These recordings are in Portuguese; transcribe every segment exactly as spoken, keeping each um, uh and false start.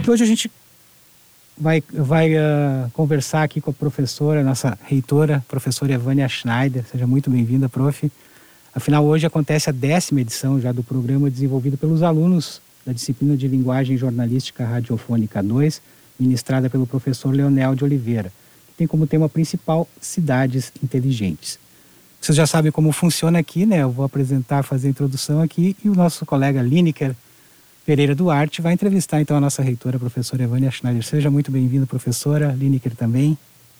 Hoje a gente vai, vai uh, conversar aqui com a professora, nossa reitora, professora Evânia Schneider. Seja muito bem-vinda, prof. Afinal, hoje acontece a décima edição já do programa desenvolvido pelos alunos da disciplina de Linguagem Jornalística Radiofônica dois, ministrada pelo professor Leonel de Oliveira, que tem como tema principal Cidades Inteligentes. Vocês já sabem como funciona aqui, né? Eu vou apresentar, fazer a introdução aqui e o nosso colega Lineker Pereira Duarte vai entrevistar então a nossa reitora, a professora Evânia Schneider. Seja muito bem-vinda, professora. Lineker também.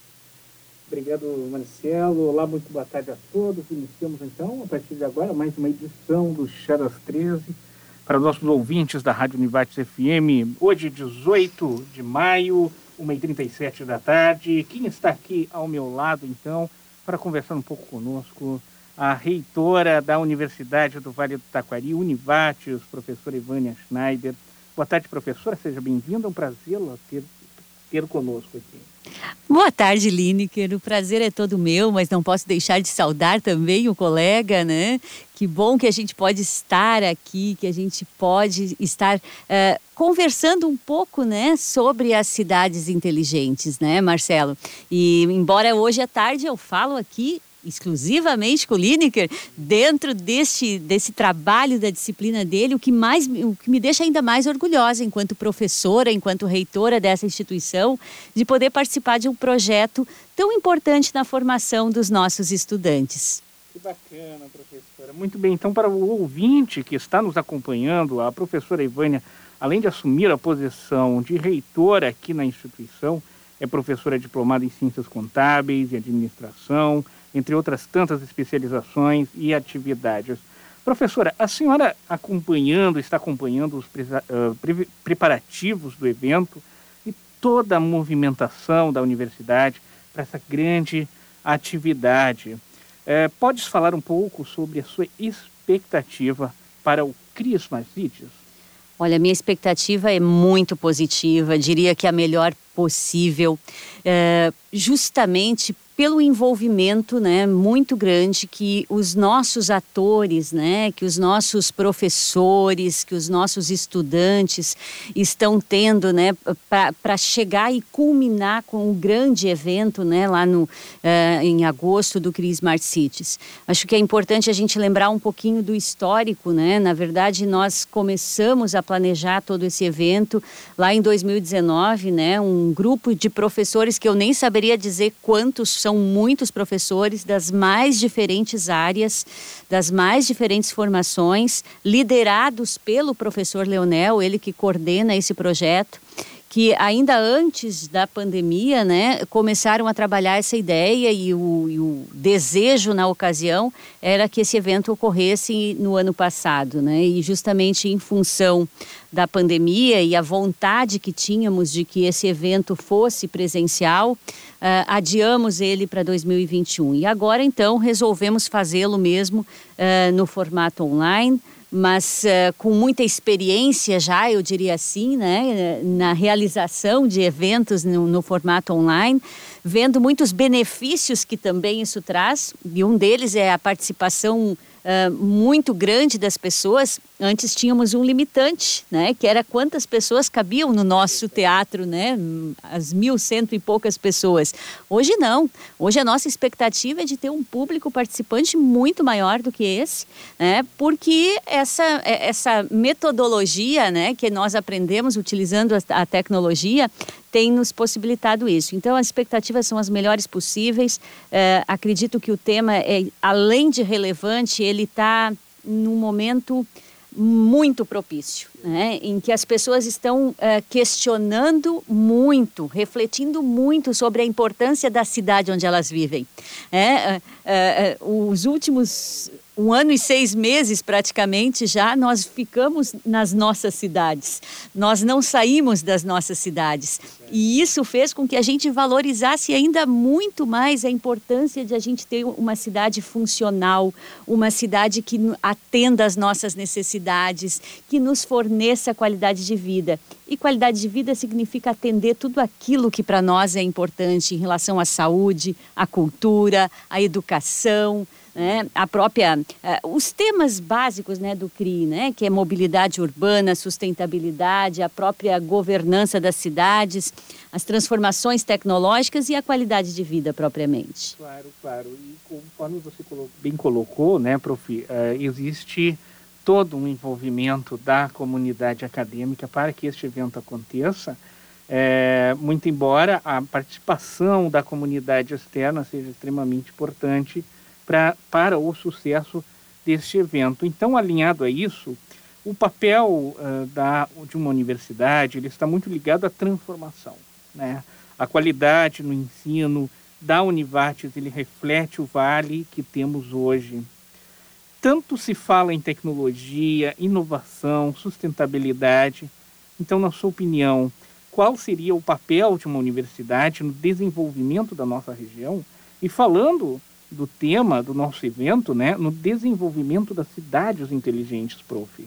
Obrigado, Marcelo. Olá, muito boa tarde a todos. Iniciamos então, a partir de agora, mais uma edição do Chá das treze. Para os nossos ouvintes da Rádio Univates F M, hoje, dezoito de maio, uma e trinta e sete da tarde. Quem está aqui ao meu lado, então, para conversar um pouco conosco, a reitora da Universidade do Vale do Taquari, Univates, professora Evânia Schneider. Boa tarde, professora, seja bem-vinda, é um prazer ter, ter conosco aqui. Boa tarde, Lineker, o prazer é todo meu, mas não posso deixar de saudar também o colega, né? Que bom que a gente pode estar aqui, que a gente pode estar uh, conversando um pouco, né, sobre as cidades inteligentes, né, Marcelo? E embora hoje à tarde eu falo aqui exclusivamente com o Lineker, dentro desse, desse trabalho da disciplina dele, o que, mais, o que me deixa ainda mais orgulhosa enquanto professora, enquanto reitora dessa instituição, de poder participar de um projeto tão importante na formação dos nossos estudantes. Que bacana, professora. Muito bem, então para o ouvinte que está nos acompanhando, a professora Evânia, além de assumir a posição de reitora aqui na instituição, é professora diplomada em Ciências Contábeis e Administração, entre outras tantas especializações e atividades. Professora, a senhora acompanhando, está acompanhando os uh, pre preparativos do evento e toda a movimentação da universidade para essa grande atividade. Uh, podes falar um pouco sobre a sua expectativa para o CRIS Marsites? Olha, minha expectativa é muito positiva, diria que a melhor possível, é, justamente pelo envolvimento, né, muito grande que os nossos atores, né, que os nossos professores, que os nossos estudantes estão tendo, né, para chegar e culminar com o grande evento, né, lá no, uh, em agosto do CRIS Smart Cities. Acho que é importante a gente lembrar um pouquinho do histórico, né, na verdade nós começamos a planejar todo esse evento lá em dois mil e dezenove, né, um grupo de professores que eu nem saberia dizer quantos, são muitos professores das mais diferentes áreas, das mais diferentes formações, liderados pelo professor Leonel, ele que coordena esse projeto, que ainda antes da pandemia, né, começaram a trabalhar essa ideia e o, e o desejo na ocasião era que esse evento ocorresse no ano passado, né, e justamente em função da pandemia e a vontade que tínhamos de que esse evento fosse presencial, uh, adiamos ele para dois mil e vinte e um. E agora, então, resolvemos fazê-lo mesmo uh, no formato online, mas uh, com muita experiência já, eu diria assim, né, na realização de eventos no, no formato online, vendo muitos benefícios que também isso traz, e um deles é a participação Uh, muito grande das pessoas. Antes tínhamos um limitante, né, que era quantas pessoas cabiam no nosso teatro, né, as mil cento e poucas pessoas. Hoje não, hoje a nossa expectativa é de ter um público participante muito maior do que esse, né, porque essa, essa metodologia, né, que nós aprendemos utilizando a, a tecnologia, tem nos possibilitado isso. Então, as expectativas são as melhores possíveis. Uh, acredito que o tema, é, além de relevante, ele está num momento muito propício, né, em que as pessoas estão uh, questionando muito, refletindo muito sobre a importância da cidade onde elas vivem. É, uh, uh, os últimos um ano e seis meses praticamente já nós ficamos nas nossas cidades, nós não saímos das nossas cidades e isso fez com que a gente valorizasse ainda muito mais a importância de a gente ter uma cidade funcional, uma cidade que atenda às nossas necessidades, que nos forneça qualidade de vida. E qualidade de vida significa atender tudo aquilo que para nós é importante em relação à saúde, à cultura, à educação, né? A própria, uh, os temas básicos, né, do C R I, né, que é mobilidade urbana, sustentabilidade, a própria governança das cidades, as transformações tecnológicas e a qualidade de vida propriamente. Claro, claro. E conforme você bem colocou, né, prof, uh, existe todo um envolvimento da comunidade acadêmica para que este evento aconteça, é, muito embora a participação da comunidade externa seja extremamente importante pra, para o sucesso deste evento. Então, alinhado a isso, o papel uh, da, de uma universidade ele está muito ligado à transformação, né? A qualidade no ensino da Univates ele reflete o vale que temos hoje. Tanto se fala em tecnologia, inovação, sustentabilidade. Então, na sua opinião, qual seria o papel de uma universidade no desenvolvimento da nossa região? E falando do tema do nosso evento, né, no desenvolvimento das cidades inteligentes, prof.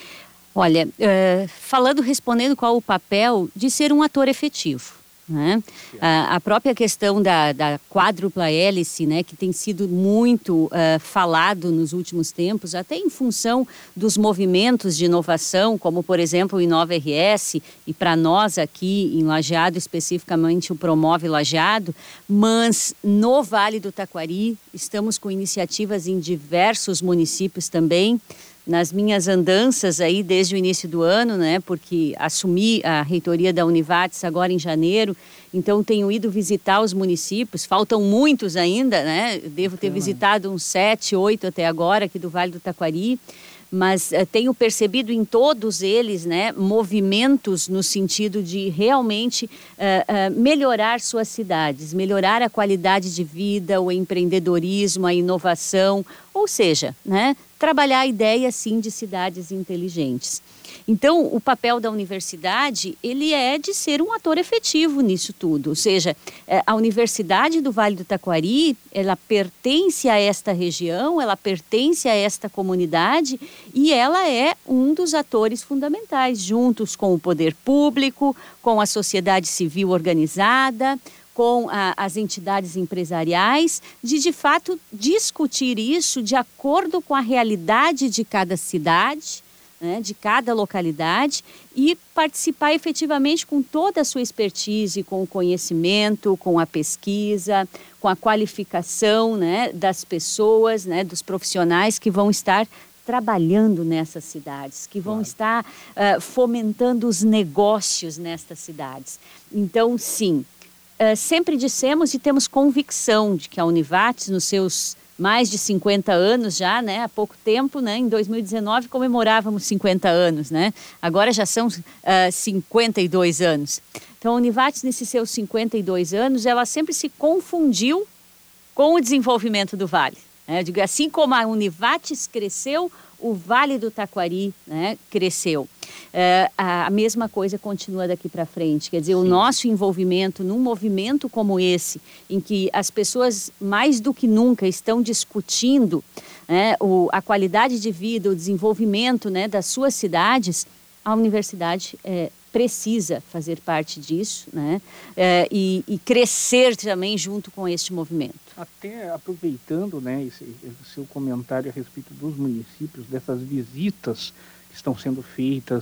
Olha, uh, falando, respondendo qual o papel de ser um ator efetivo. Né? A, a própria questão da, da quádrupla hélice, né, que tem sido muito uh, falado nos últimos tempos, até em função dos movimentos de inovação, como por exemplo o Inova R S, e para nós aqui em Lajeado, especificamente o Promove Lajeado, mas no Vale do Taquari estamos com iniciativas em diversos municípios também. Nas minhas andanças aí desde o início do ano, né, porque assumi a reitoria da Univates agora em janeiro, então tenho ido visitar os municípios, faltam muitos ainda, né, devo ter visitado uns sete, oito até agora aqui do Vale do Taquari, mas uh, tenho percebido em todos eles, né, movimentos no sentido de realmente uh, uh, melhorar suas cidades, melhorar a qualidade de vida, o empreendedorismo, a inovação, ou seja, né, trabalhar a ideia, sim, de cidades inteligentes. Então, o papel da universidade, ele é de ser um ator efetivo nisso tudo. Ou seja, a Universidade do Vale do Taquari, ela pertence a esta região, ela pertence a esta comunidade e ela é um dos atores fundamentais, juntos com o poder público, com a sociedade civil organizada, com a, as entidades empresariais, de de fato discutir isso de acordo com a realidade de cada cidade, né, de cada localidade e participar efetivamente com toda a sua expertise, com o conhecimento, com a pesquisa, com a qualificação, né, das pessoas, né, dos profissionais que vão estar trabalhando nessas cidades, que vão claro. estar uh, fomentando os negócios nestas cidades. Então, sim, uh, sempre dissemos e temos convicção de que a Univates, nos seus mais de cinquenta anos já, né? Há pouco tempo, né? Em dois mil e dezenove comemorávamos cinquenta anos, né? Agora já são uh, cinquenta e dois anos. Então, a Univates, nesses seus cinquenta e dois anos, ela sempre se confundiu com o desenvolvimento do Vale. Né? Eu digo, assim como a Univates cresceu, o Vale do Taquari, né, cresceu. É, a mesma coisa continua daqui para frente. Quer dizer, Sim. o nosso envolvimento num movimento como esse, em que as pessoas mais do que nunca estão discutindo, né, o, a qualidade de vida, o desenvolvimento, né, das suas cidades, a universidade é, precisa fazer parte disso, né, é, e, e crescer também junto com este movimento. Até aproveitando, né, esse, esse seu comentário a respeito dos municípios, dessas visitas que estão sendo feitas,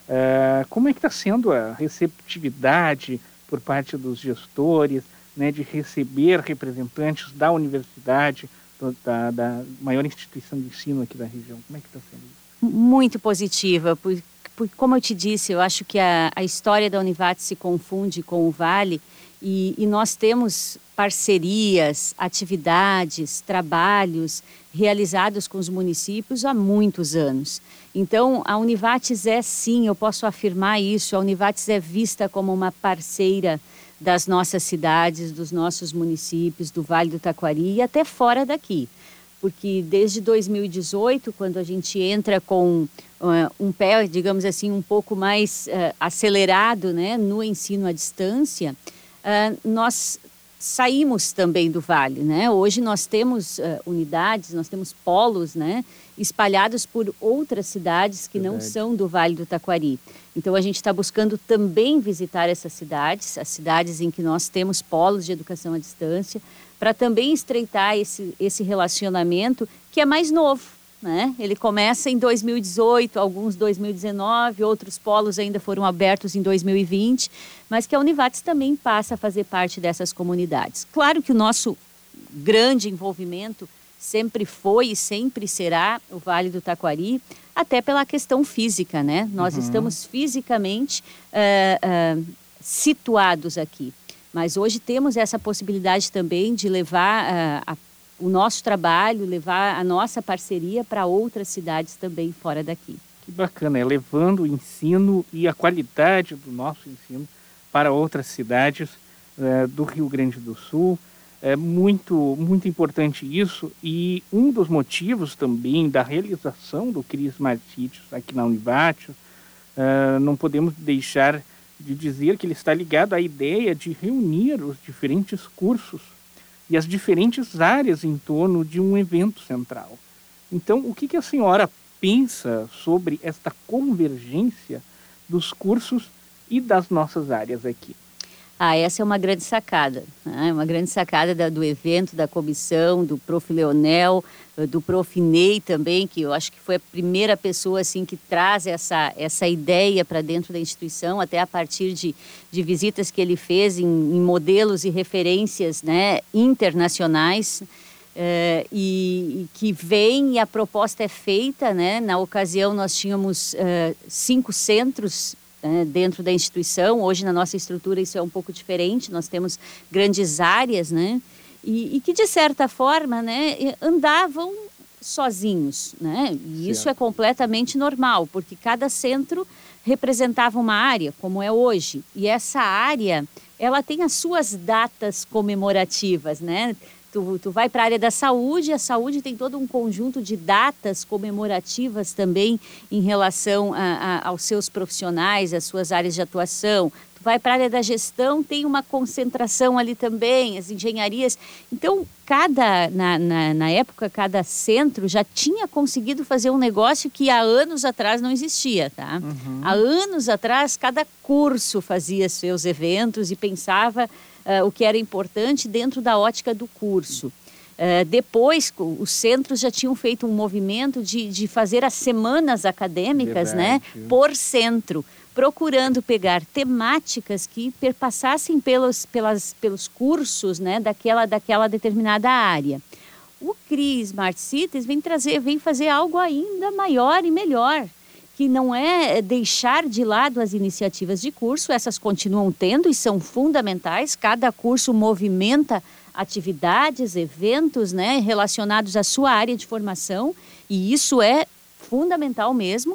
uh, como é que está sendo a receptividade por parte dos gestores, né, de receber representantes da universidade, da, da maior instituição de ensino aqui da região? Como é que está sendo isso? Muito positiva, porque, porque como eu te disse, eu acho que a, a história da Univates se confunde com o Vale e, e nós temos parcerias, atividades, trabalhos realizados com os municípios há muitos anos. Então, a Univates é sim, eu posso afirmar isso, a Univates é vista como uma parceira das nossas cidades, dos nossos municípios, do Vale do Taquari e até fora daqui. Porque desde dois mil e dezoito, quando a gente entra com uh, um pé, digamos assim, um pouco mais uh, acelerado, né, no ensino à distância, uh, nós saímos também do Vale, né? Hoje nós temos uh, unidades, nós temos polos, né, espalhados por outras cidades que Verdade. não são do Vale do Taquari. Então a gente está buscando também visitar essas cidades, as cidades em que nós temos polos de educação à distância, para também estreitar esse, esse relacionamento que é mais novo, né? Ele começa em dois mil e dezoito, alguns dois mil e dezenove, outros polos ainda foram abertos em dois mil e vinte, mas que a Univates também passa a fazer parte dessas comunidades. Claro que o nosso grande envolvimento sempre foi e sempre será o Vale do Taquari, até pela questão física, né? Nós uhum. estamos fisicamente uh, uh, situados aqui, mas hoje temos essa possibilidade também de levar uh, a, o nosso trabalho, levar a nossa parceria para outras cidades também fora daqui. Que bacana, é levando o ensino e a qualidade do nosso ensino para outras cidades uh, do Rio Grande do Sul. É muito, muito importante isso, e um dos motivos também da realização do CRIA Smart Cities aqui na Univates, uh, não podemos deixar de dizer que ele está ligado à ideia de reunir os diferentes cursos e as diferentes áreas em torno de um evento central. Então, o que, que a senhora pensa sobre esta convergência dos cursos e das nossas áreas aqui? Ah, essa é uma grande sacada, né? Uma grande sacada da, do evento, da comissão, do Prof Leonel, do Prof Ney também, que eu acho que foi a primeira pessoa assim, que traz essa, essa ideia para dentro da instituição, até a partir de, de visitas que ele fez em, em modelos e referências, né, internacionais, eh, e, e que vem e a proposta é feita, né? Na ocasião nós tínhamos eh, cinco centros dentro da instituição. Hoje na nossa estrutura isso é um pouco diferente, nós temos grandes áreas, né, e, e que de certa forma, né, andavam sozinhos, né, e isso é completamente normal, porque cada centro representava uma área, como é hoje, e essa área, ela tem as suas datas comemorativas, né. Tu, tu vai para a área da saúde, a saúde tem todo um conjunto de datas comemorativas também em relação a, a, aos seus profissionais, às suas áreas de atuação. Tu vai para a área da gestão, tem uma concentração ali também, as engenharias. Então, cada, na, na, na época, cada centro já tinha conseguido fazer um negócio que há anos atrás não existia, tá? Uhum. Há anos atrás, cada curso fazia seus eventos e pensava Uh, o que era importante dentro da ótica do curso. Uh, depois, os centros já tinham feito um movimento de, de fazer as semanas acadêmicas, né, por centro, procurando pegar temáticas que perpassassem pelos, pelas, pelos cursos, né, daquela, daquela determinada área. O CRIA Smart Cities vem, trazer, vem fazer algo ainda maior e melhor, que não é deixar de lado as iniciativas de curso, essas continuam tendo e são fundamentais, cada curso movimenta atividades, eventos, né, relacionados à sua área de formação, e isso é fundamental mesmo,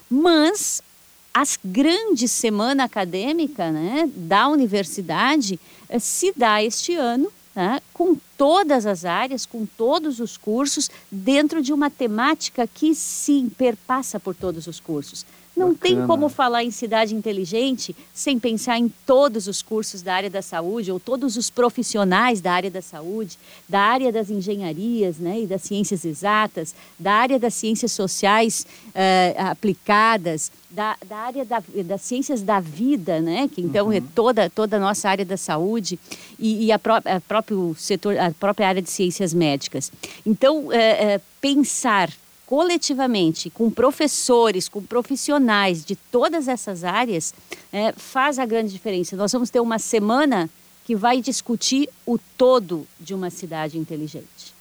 mas as grandes semana acadêmica, né, da universidade se dá este ano, né, com todas as áreas, com todos os cursos, dentro de uma temática que sim, perpassa por todos os cursos. Não Bacana. Tem como falar em cidade inteligente sem pensar em todos os cursos da área da saúde, ou todos os profissionais da área da saúde, da área das engenharias, né, e das ciências exatas, da área das ciências sociais uh, aplicadas, da, da área da, das ciências da vida, né, que então uhum. é toda, toda a nossa área da saúde, e, e a, pró a, próprio setor, a própria área de ciências médicas. Então, uh, uh, pensar coletivamente, com professores, com profissionais de todas essas áreas, é, faz a grande diferença. Nós vamos ter uma semana que vai discutir o todo de uma cidade inteligente.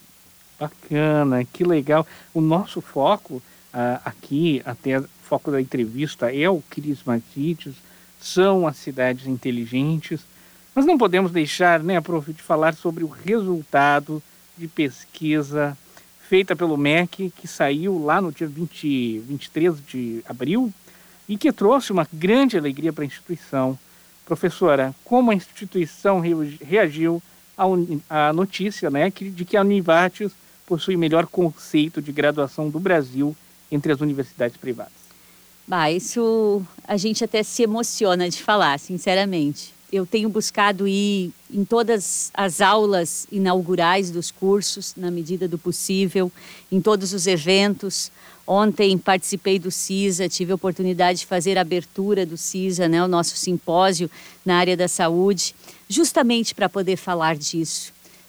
Bacana, que legal. O nosso foco uh, aqui, até o foco da entrevista, é o CRIA Smart Cities, são as cidades inteligentes, mas não podemos deixar, né, prof, de falar sobre o resultado de pesquisa feita pelo M E C, que saiu lá no dia vinte, vinte e três de abril e que trouxe uma grande alegria para a instituição. Professora, como a instituição reagiu à notícia, né, de que a Univates possui o melhor conceito de graduação do Brasil entre as universidades privadas? Bah, isso a gente até se emociona de falar, sinceramente. Eu tenho buscado ir em todas as aulas inaugurais dos cursos, na medida do possível, em todos os eventos. Ontem participei do CISA, tive a oportunidade de fazer a abertura do CISA, né, o nosso simpósio na área da saúde, justamente para poder falar disso.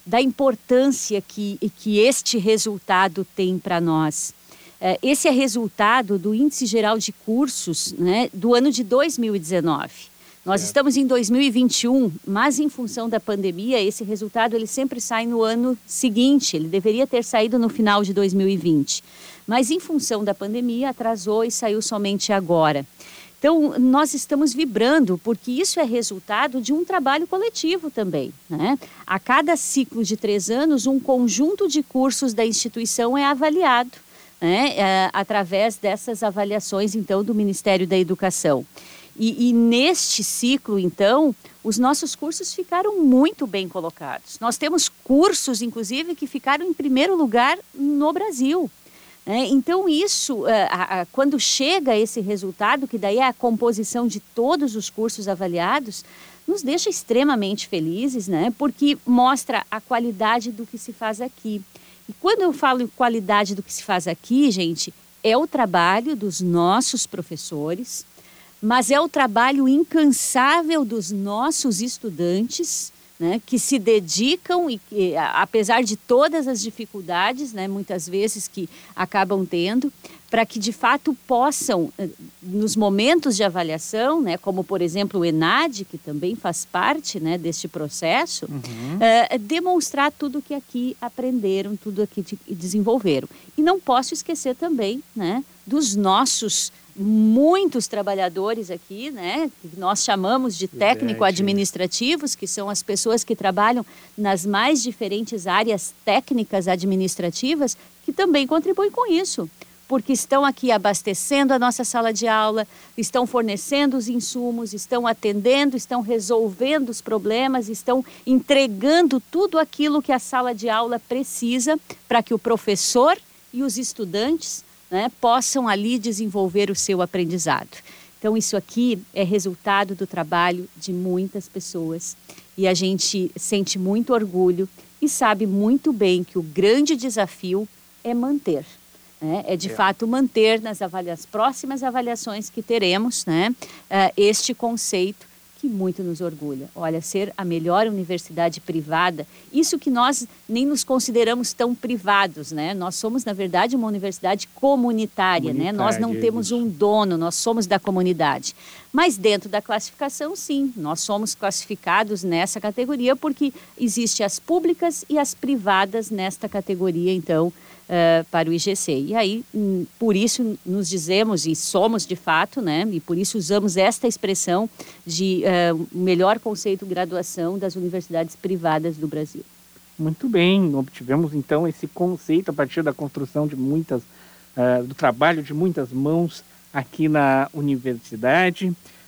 da importância que, que este resultado tem para nós. Esse é resultado do Índice Geral de Cursos, né, do ano de dois mil e dezenove. Nós é. estamos em dois mil e vinte e um, mas em função da pandemia, esse resultado ele sempre sai no ano seguinte. Ele deveria ter saído no final de dois mil e vinte. Mas em função da pandemia, atrasou e saiu somente agora. Então, nós estamos vibrando, porque isso é resultado de um trabalho coletivo também, né? A cada ciclo de três anos, um conjunto de cursos da instituição é avaliado, né? É, através dessas avaliações, então, do Ministério da Educação. E, e neste ciclo, então, os nossos cursos ficaram muito bem colocados. Nós temos cursos, inclusive, que ficaram em primeiro lugar no Brasil. Né? Então, isso, a, a, quando chega esse resultado, que daí é a composição de todos os cursos avaliados, nos deixa extremamente felizes, né? Porque mostra a qualidade do que se faz aqui. E quando eu falo em qualidade do que se faz aqui, gente, é o trabalho dos nossos professores, mas é o trabalho incansável dos nossos estudantes, né, que se dedicam e que, apesar de todas as dificuldades, né, muitas vezes que acabam tendo, para que de fato possam, nos momentos de avaliação, né, como por exemplo o ENAD, que também faz parte, né, deste processo, uhum. uh, demonstrar tudo que aqui aprenderam, tudo que desenvolveram. E não posso esquecer também, né, dos nossos muitos trabalhadores aqui, né, que nós chamamos de técnico-administrativos, que são as pessoas que trabalham nas mais diferentes áreas técnicas administrativas, que também contribuem com isso, porque estão aqui abastecendo a nossa sala de aula, estão fornecendo os insumos, estão atendendo, estão resolvendo os problemas, estão entregando tudo aquilo que a sala de aula precisa para que o professor e os estudantes, né, possam ali desenvolver o seu aprendizado. Então, isso aqui é resultado do trabalho de muitas pessoas e a gente sente muito orgulho e sabe muito bem que o grande desafio é manter, né, é de é. fato manter nas avaliações, próximas avaliações que teremos, né, uh, este conceito que muito nos orgulha. Olha, ser a melhor universidade privada, isso que nós nem nos consideramos tão privados, né? Nós somos, na verdade, uma universidade comunitária, comunitária, né? Nós não temos um dono, nós somos da comunidade. Mas dentro da classificação, sim, nós somos classificados nessa categoria porque existem as públicas e as privadas nesta categoria, então, Uh, para o I G C. E aí, hum, por isso nos dizemos, e somos de fato, né, e por isso usamos esta expressão de uh, melhor conceito de graduação das universidades privadas do Brasil. Muito bem, obtivemos então esse conceito a partir da construção de muitas, uh, do trabalho de muitas mãos aqui na universidade.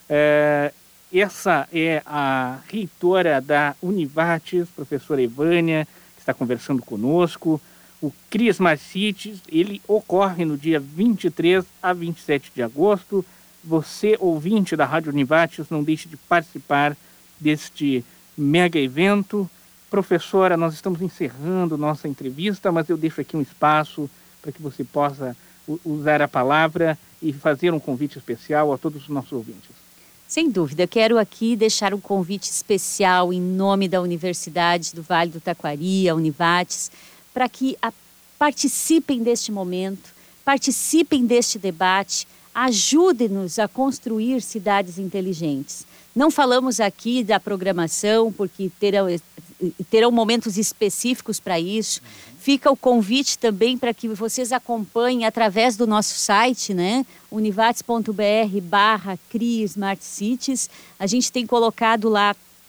Uh, essa é a reitora da Univates, professora Evânia, que está conversando conosco. O Cris Marcites, ele ocorre no dia vinte e três a vinte e sete de agosto. Você, ouvinte da Rádio Univates, não deixe de participar deste mega evento. Professora, nós estamos encerrando nossa entrevista, mas eu deixo aqui um espaço para que você possa usar a palavra e fazer um convite especial a todos os nossos ouvintes. Sem dúvida, quero aqui deixar um convite especial em nome da Universidade do Vale do Taquari, a Univates, para que a, participem deste momento, participem deste debate, ajudem-nos a construir cidades inteligentes. Não falamos aqui da programação, porque terão, terão momentos específicos para isso. Uhum. Fica o convite também para que vocês acompanhem através do nosso site, né? univates ponto br barra cria Smart Cities. A gente tem colocado lá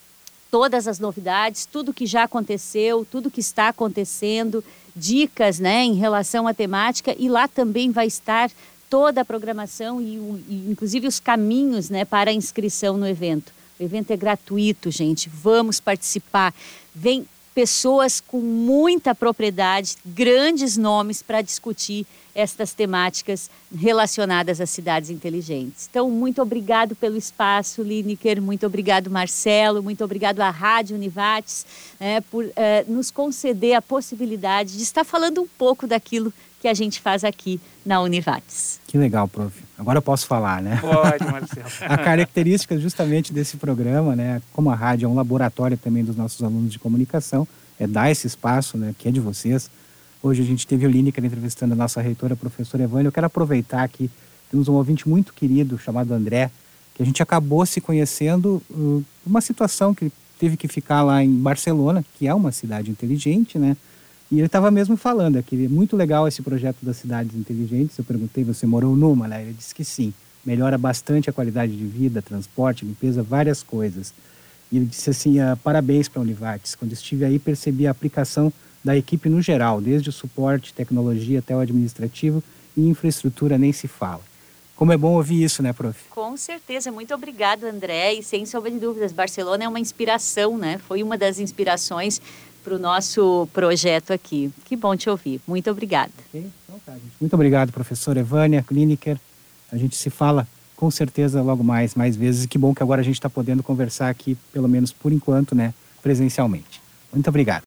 todas as novidades, tudo que já aconteceu, tudo que está acontecendo, dicas, né, em relação à temática, e lá também vai estar toda a programação e, e inclusive os caminhos, né, para a inscrição no evento. O evento é gratuito, gente, vamos participar. Vem pessoas com muita propriedade, grandes nomes para discutir estas temáticas relacionadas às cidades inteligentes. Então, muito obrigado pelo espaço, Lineker, muito obrigado, Marcelo, muito obrigado à Rádio Univates, né, por uh, nos conceder a possibilidade de estar falando um pouco daquilo que a gente faz aqui na Univates. Que legal, prof. Agora eu posso falar, né? Pode, Marcelo. A característica justamente desse programa, né, como a rádio é um laboratório também dos nossos alunos de comunicação, é dar esse espaço, né, que é de vocês. Hoje a gente teve o Lineker entrevistando a nossa reitora, a professora Evânia. Eu quero aproveitar aqui, temos um ouvinte muito querido chamado André, que a gente acabou se conhecendo uh, uma situação que ele teve que ficar lá em Barcelona, que é uma cidade inteligente, né? E ele estava mesmo falando, é que é muito legal esse projeto das cidades inteligentes. Eu perguntei, você morou numa, né? Ele disse que sim, melhora bastante a qualidade de vida, transporte, limpeza, várias coisas. E ele disse assim, ah, parabéns para a Univates. Quando estive aí, percebi a aplicação da equipe no geral, desde o suporte, tecnologia até o administrativo e infraestrutura nem se fala. Como é bom ouvir isso, né, prof? Com certeza. Muito obrigado, André. E sem sombra de dúvidas, Barcelona é uma inspiração, né? Foi uma das inspirações para o nosso projeto aqui. Que bom te ouvir. Muito obrigada. Okay. Então, tá, gente. Muito obrigado, professora Evânia, Lineker. A gente se fala com certeza logo mais, mais vezes. E que bom que agora a gente está podendo conversar aqui, pelo menos por enquanto, né, presencialmente. Muito obrigado.